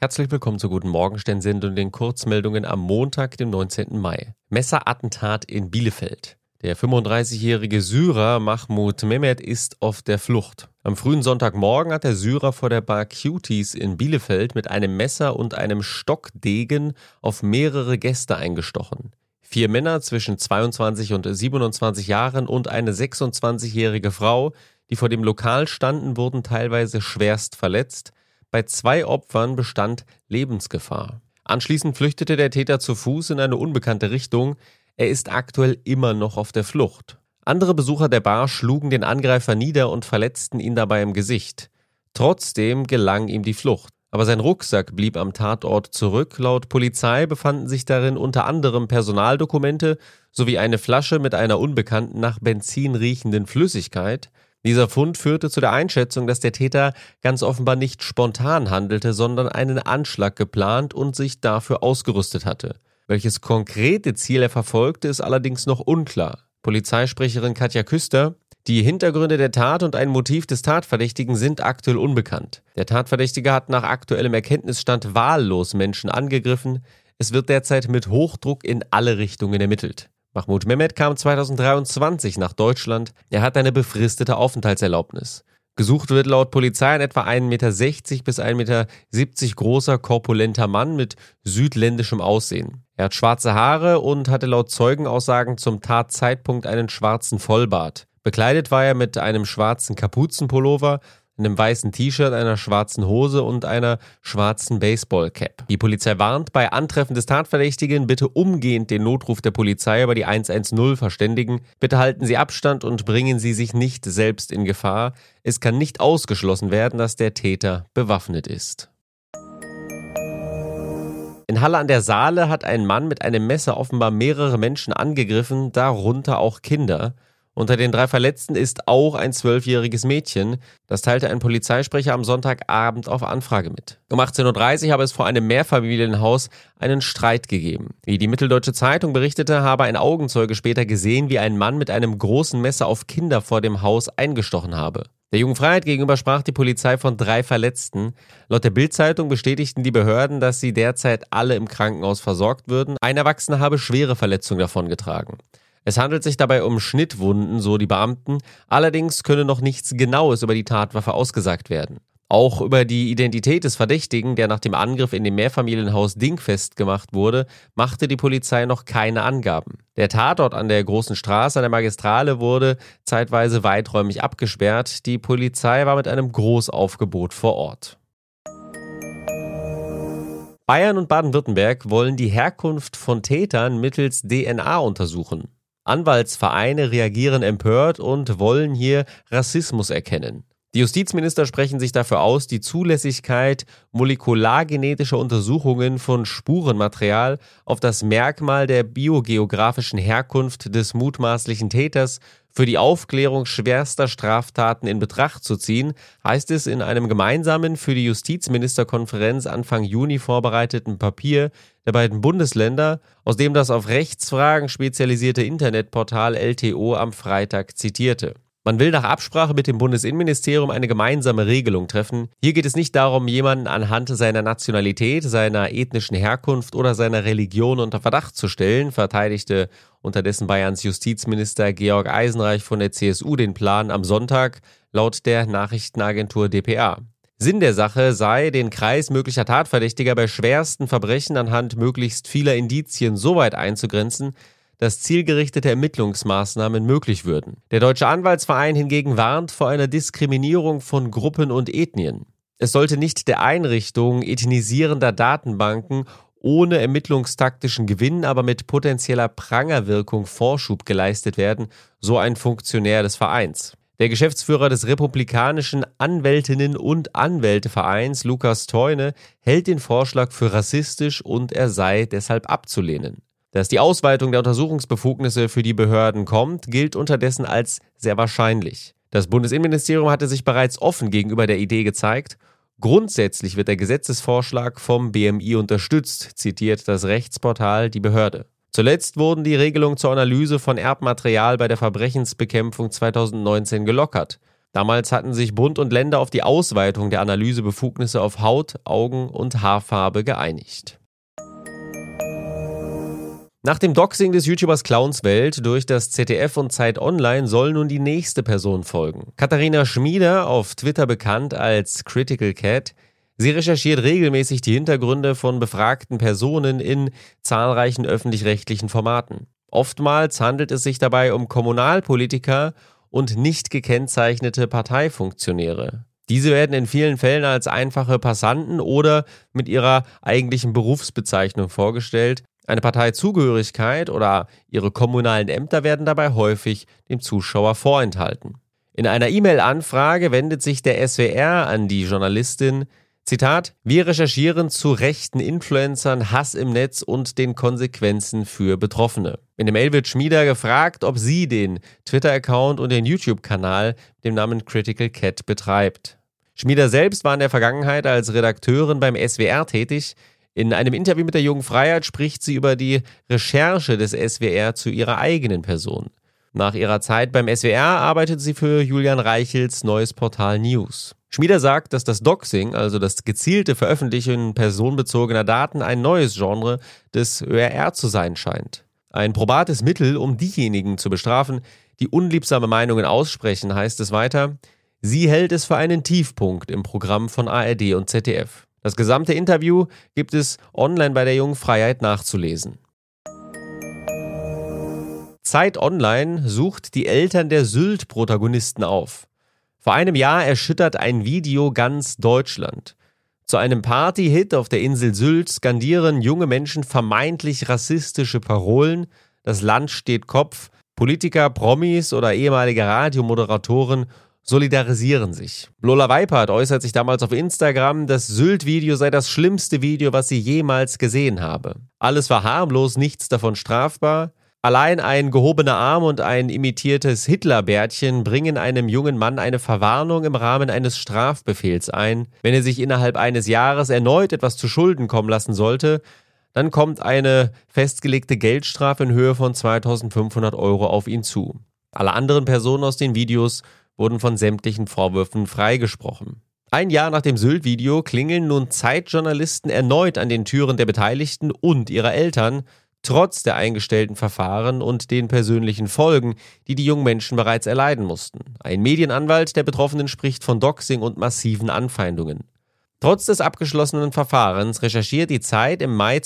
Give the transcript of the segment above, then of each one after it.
Herzlich willkommen zur Guten Morgenstern-Sendung und den Kurzmeldungen am Montag, dem 19. Mai. Messerattentat in Bielefeld. Der 35-jährige Syrer Mahmoud Mehmet ist auf der Flucht. Am frühen Sonntagmorgen hat der Syrer vor der Bar Cuties in Bielefeld mit einem Messer und einem Stockdegen auf mehrere Gäste eingestochen. 4 Männer zwischen 22 und 27 Jahren und eine 26-jährige Frau, die vor dem Lokal standen, wurden teilweise schwerst verletzt. Bei 2 Opfern bestand Lebensgefahr. Anschließend flüchtete der Täter zu Fuß in eine unbekannte Richtung. Er ist aktuell immer noch auf der Flucht. Andere Besucher der Bar schlugen den Angreifer nieder und verletzten ihn dabei im Gesicht. Trotzdem gelang ihm die Flucht. Aber sein Rucksack blieb am Tatort zurück. Laut Polizei befanden sich darin unter anderem Personaldokumente sowie eine Flasche mit einer unbekannten, nach Benzin riechenden Flüssigkeit. Dieser Fund führte zu der Einschätzung, dass der Täter ganz offenbar nicht spontan handelte, sondern einen Anschlag geplant und sich dafür ausgerüstet hatte. Welches konkrete Ziel er verfolgte, ist allerdings noch unklar. Polizeisprecherin Katja Küster: Die Hintergründe der Tat und ein Motiv des Tatverdächtigen sind aktuell unbekannt. Der Tatverdächtige hat nach aktuellem Erkenntnisstand wahllos Menschen angegriffen. Es wird derzeit mit Hochdruck in alle Richtungen ermittelt. Mahmoud Mehmet kam 2023 nach Deutschland. Er hat eine befristete Aufenthaltserlaubnis. Gesucht wird laut Polizei ein etwa 1,60 Meter bis 1,70 Meter großer, korpulenter Mann mit südländischem Aussehen. Er hat schwarze Haare und hatte laut Zeugenaussagen zum Tatzeitpunkt einen schwarzen Vollbart. Bekleidet war er mit einem schwarzen Kapuzenpullover, einem weißen T-Shirt, einer schwarzen Hose und einer schwarzen Baseballcap. Die Polizei warnt: Bei Antreffen des Tatverdächtigen bitte umgehend den Notruf der Polizei über die 110 verständigen. Bitte halten Sie Abstand und bringen Sie sich nicht selbst in Gefahr. Es kann nicht ausgeschlossen werden, dass der Täter bewaffnet ist. In Halle an der Saale hat ein Mann mit einem Messer offenbar mehrere Menschen angegriffen, darunter auch Kinder. Unter den 3 Verletzten ist auch ein 12-jähriges Mädchen. Das teilte ein Polizeisprecher am Sonntagabend auf Anfrage mit. Um 18:30 Uhr habe es vor einem Mehrfamilienhaus einen Streit gegeben. Wie die Mitteldeutsche Zeitung berichtete, habe ein Augenzeuge später gesehen, wie ein Mann mit einem großen Messer auf Kinder vor dem Haus eingestochen habe. Der Jungen Freiheit gegenüber sprach die Polizei von 3 Verletzten. Laut der Bild-Zeitung bestätigten die Behörden, dass sie derzeit alle im Krankenhaus versorgt würden. Ein Erwachsener habe schwere Verletzungen davongetragen. Es handelt sich dabei um Schnittwunden, so die Beamten. Allerdings könne noch nichts Genaues über die Tatwaffe ausgesagt werden. Auch über die Identität des Verdächtigen, der nach dem Angriff in dem Mehrfamilienhaus dingfest gemacht wurde, machte die Polizei noch keine Angaben. Der Tatort an der Großen Straße an der Magistrale wurde zeitweise weiträumig abgesperrt. Die Polizei war mit einem Großaufgebot vor Ort. Bayern und Baden-Württemberg wollen die Herkunft von Tätern mittels DNA untersuchen. Anwaltsvereine reagieren empört und wollen hier Rassismus erkennen. Die Justizminister sprechen sich dafür aus, die Zulässigkeit molekulargenetischer Untersuchungen von Spurenmaterial auf das Merkmal der biogeografischen Herkunft des mutmaßlichen Täters für die Aufklärung schwerster Straftaten in Betracht zu ziehen, heißt es in einem gemeinsamen für die Justizministerkonferenz Anfang Juni vorbereiteten Papier der beiden Bundesländer, aus dem das auf Rechtsfragen spezialisierte Internetportal LTO am Freitag zitierte. Man will nach Absprache mit dem Bundesinnenministerium eine gemeinsame Regelung treffen. Hier geht es nicht darum, jemanden anhand seiner Nationalität, seiner ethnischen Herkunft oder seiner Religion unter Verdacht zu stellen, verteidigte unterdessen Bayerns Justizminister Georg Eisenreich von der CSU den Plan am Sonntag, laut der Nachrichtenagentur dpa. Sinn der Sache sei, den Kreis möglicher Tatverdächtiger bei schwersten Verbrechen anhand möglichst vieler Indizien so weit einzugrenzen, dass zielgerichtete Ermittlungsmaßnahmen möglich würden. Der Deutsche Anwaltsverein hingegen warnt vor einer Diskriminierung von Gruppen und Ethnien. Es sollte nicht der Einrichtung ethnisierender Datenbanken ohne ermittlungstaktischen Gewinn, aber mit potenzieller Prangerwirkung Vorschub geleistet werden, so ein Funktionär des Vereins. Der Geschäftsführer des republikanischen Anwältinnen- und Anwältevereins, Lukas Theune, hält den Vorschlag für rassistisch und er sei deshalb abzulehnen. Dass die Ausweitung der Untersuchungsbefugnisse für die Behörden kommt, gilt unterdessen als sehr wahrscheinlich. Das Bundesinnenministerium hatte sich bereits offen gegenüber der Idee gezeigt. Grundsätzlich wird der Gesetzesvorschlag vom BMI unterstützt, zitiert das Rechtsportal die Behörde. Zuletzt wurden die Regelungen zur Analyse von Erbmaterial bei der Verbrechensbekämpfung 2019 gelockert. Damals hatten sich Bund und Länder auf die Ausweitung der Analysebefugnisse auf Haut, Augen und Haarfarbe geeinigt. Nach dem Doxing des YouTubers Clownswelt durch das ZDF und Zeit Online soll nun die nächste Person folgen. Katharina Schmieder, auf Twitter bekannt als Critical Cat. Sie recherchiert regelmäßig die Hintergründe von befragten Personen in zahlreichen öffentlich-rechtlichen Formaten. Oftmals handelt es sich dabei um Kommunalpolitiker und nicht gekennzeichnete Parteifunktionäre. Diese werden in vielen Fällen als einfache Passanten oder mit ihrer eigentlichen Berufsbezeichnung vorgestellt. Eine Parteizugehörigkeit oder ihre kommunalen Ämter werden dabei häufig dem Zuschauer vorenthalten. In einer E-Mail-Anfrage wendet sich der SWR an die Journalistin, Zitat, wir recherchieren zu rechten Influencern, Hass im Netz und den Konsequenzen für Betroffene. In der Mail wird Schmieder gefragt, ob sie den Twitter-Account und den YouTube-Kanal mit dem Namen Critical Cat betreibt. Schmieder selbst war in der Vergangenheit als Redakteurin beim SWR tätig. In einem Interview mit der Jungen Freiheit spricht sie über die Recherche des SWR zu ihrer eigenen Person. Nach ihrer Zeit beim SWR arbeitet sie für Julian Reichels neues Portal News. Schmieder sagt, dass das Doxing, also das gezielte Veröffentlichen personenbezogener Daten, ein neues Genre des ÖRR zu sein scheint. Ein probates Mittel, um diejenigen zu bestrafen, die unliebsame Meinungen aussprechen, heißt es weiter. Sie hält es für einen Tiefpunkt im Programm von ARD und ZDF. Das gesamte Interview gibt es online bei der Jungen Freiheit nachzulesen. Zeit Online sucht die Eltern der Sylt-Protagonisten auf. Vor einem Jahr erschüttert ein Video ganz Deutschland. Zu einem Party-Hit auf der Insel Sylt skandieren junge Menschen vermeintlich rassistische Parolen. Das Land steht Kopf. Politiker, Promis oder ehemalige Radiomoderatoren solidarisieren sich. Lola Weipert äußert sich damals auf Instagram, das Sylt-Video sei das schlimmste Video, was sie jemals gesehen habe. Alles war harmlos, nichts davon strafbar. Allein ein gehobener Arm und ein imitiertes Hitlerbärtchen bringen einem jungen Mann eine Verwarnung im Rahmen eines Strafbefehls ein. Wenn er sich innerhalb eines Jahres erneut etwas zu Schulden kommen lassen sollte, dann kommt eine festgelegte Geldstrafe in Höhe von 2.500 € auf ihn zu. Alle anderen Personen aus den Videos wurden von sämtlichen Vorwürfen freigesprochen. Ein Jahr nach dem Sylt-Video klingeln nun Zeitjournalisten erneut an den Türen der Beteiligten und ihrer Eltern, trotz der eingestellten Verfahren und den persönlichen Folgen, die die jungen Menschen bereits erleiden mussten. Ein Medienanwalt der Betroffenen spricht von Doxing und massiven Anfeindungen. Trotz des abgeschlossenen Verfahrens recherchiert die Zeit im Mai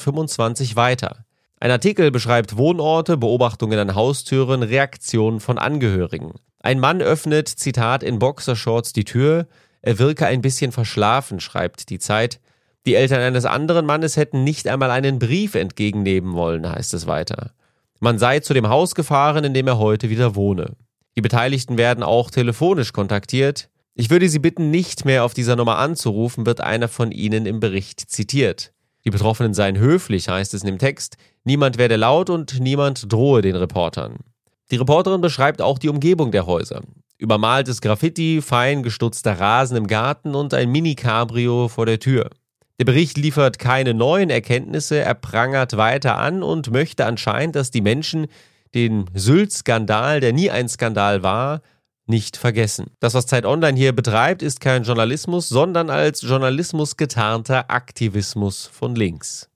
2025 weiter. Ein Artikel beschreibt Wohnorte, Beobachtungen an Haustüren, Reaktionen von Angehörigen. Ein Mann öffnet, Zitat, in Boxershorts die Tür. Er wirke ein bisschen verschlafen, schreibt die Zeit. Die Eltern eines anderen Mannes hätten nicht einmal einen Brief entgegennehmen wollen, heißt es weiter. Man sei zu dem Haus gefahren, in dem er heute wieder wohne. Die Beteiligten werden auch telefonisch kontaktiert. Ich würde Sie bitten, nicht mehr auf dieser Nummer anzurufen, wird einer von ihnen im Bericht zitiert. Die Betroffenen seien höflich, heißt es in dem Text. Niemand werde laut und niemand drohe den Reportern. Die Reporterin beschreibt auch die Umgebung der Häuser. Übermaltes Graffiti, fein gestutzter Rasen im Garten und ein Mini-Cabrio vor der Tür. Der Bericht liefert keine neuen Erkenntnisse, er prangert weiter an und möchte anscheinend, dass die Menschen den Sylt-Skandal, der nie ein Skandal war, nicht vergessen. Das, was Zeit Online hier betreibt, ist kein Journalismus, sondern als Journalismus getarnter Aktivismus von links.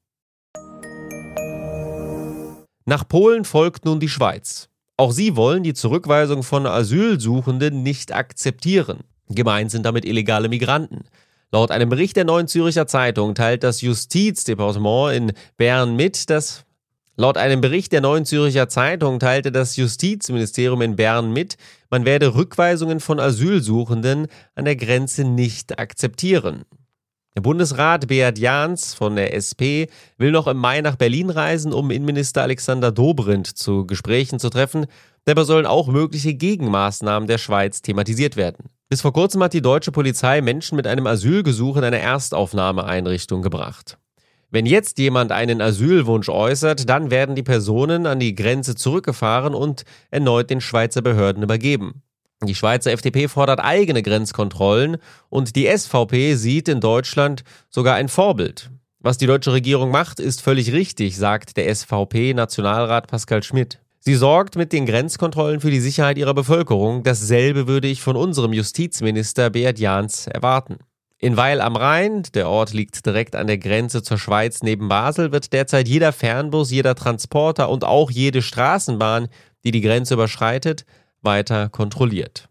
Nach Polen folgt nun die Schweiz. Auch sie wollen die Zurückweisung von Asylsuchenden nicht akzeptieren. Gemeint sind damit illegale Migranten. Laut einem Bericht der Neuen Zürcher Zeitung teilt das Justizdepartement in Bern mit, dass Laut einem Bericht der Neuen Zürcher Zeitung teilte das Justizministerium in Bern mit, man werde Rückweisungen von Asylsuchenden an der Grenze nicht akzeptieren. Der Bundesrat Beat Jans von der SP will noch im Mai nach Berlin reisen, um Innenminister Alexander Dobrindt zu Gesprächen zu treffen. Dabei sollen auch mögliche Gegenmaßnahmen der Schweiz thematisiert werden. Bis vor kurzem hat die deutsche Polizei Menschen mit einem Asylgesuch in eine Erstaufnahmeeinrichtung gebracht. Wenn jetzt jemand einen Asylwunsch äußert, dann werden die Personen an die Grenze zurückgefahren und erneut den Schweizer Behörden übergeben. Die Schweizer FDP fordert eigene Grenzkontrollen und die SVP sieht in Deutschland sogar ein Vorbild. Was die deutsche Regierung macht, ist völlig richtig, sagt der SVP-Nationalrat Pascal Schmidt. Sie sorgt mit den Grenzkontrollen für die Sicherheit ihrer Bevölkerung. Dasselbe würde ich von unserem Justizminister Beat Jans erwarten. In Weil am Rhein, der Ort liegt direkt an der Grenze zur Schweiz neben Basel, wird derzeit jeder Fernbus, jeder Transporter und auch jede Straßenbahn, die die Grenze überschreitet, weiter kontrolliert.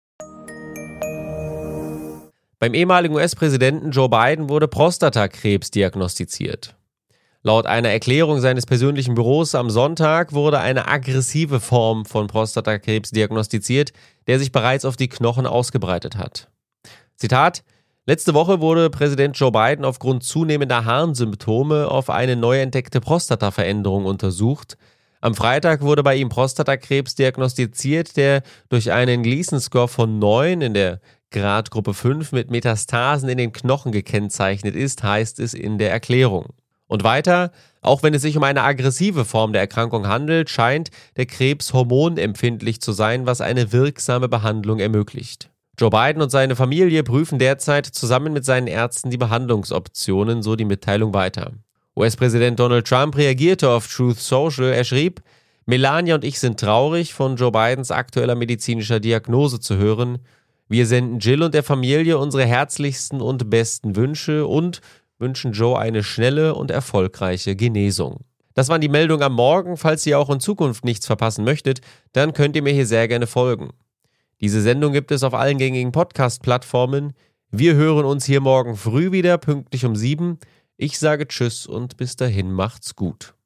Beim ehemaligen US-Präsidenten Joe Biden wurde Prostatakrebs diagnostiziert. Laut einer Erklärung seines persönlichen Büros am Sonntag wurde eine aggressive Form von Prostatakrebs diagnostiziert, der sich bereits auf die Knochen ausgebreitet hat. Zitat: Letzte Woche wurde Präsident Joe Biden aufgrund zunehmender Harnsymptome auf eine neu entdeckte Prostataveränderung untersucht. Am Freitag wurde bei ihm Prostatakrebs diagnostiziert, der durch einen Gleason-Score von 9 in der Gradgruppe 5 mit Metastasen in den Knochen gekennzeichnet ist, heißt es in der Erklärung. Und weiter, auch wenn es sich um eine aggressive Form der Erkrankung handelt, scheint der Krebs hormonempfindlich zu sein, was eine wirksame Behandlung ermöglicht. Joe Biden und seine Familie prüfen derzeit zusammen mit seinen Ärzten die Behandlungsoptionen, so die Mitteilung weiter. US-Präsident Donald Trump reagierte auf Truth Social. Er schrieb: Melania und ich sind traurig, von Joe Bidens aktueller medizinischer Diagnose zu hören. Wir senden Jill und der Familie unsere herzlichsten und besten Wünsche und wünschen Joe eine schnelle und erfolgreiche Genesung. Das waren die Meldungen am Morgen. Falls ihr auch in Zukunft nichts verpassen möchtet, dann könnt ihr mir hier sehr gerne folgen. Diese Sendung gibt es auf allen gängigen Podcast-Plattformen. Wir hören uns hier morgen früh wieder, pünktlich um 7. Ich sage Tschüss und bis dahin macht's gut.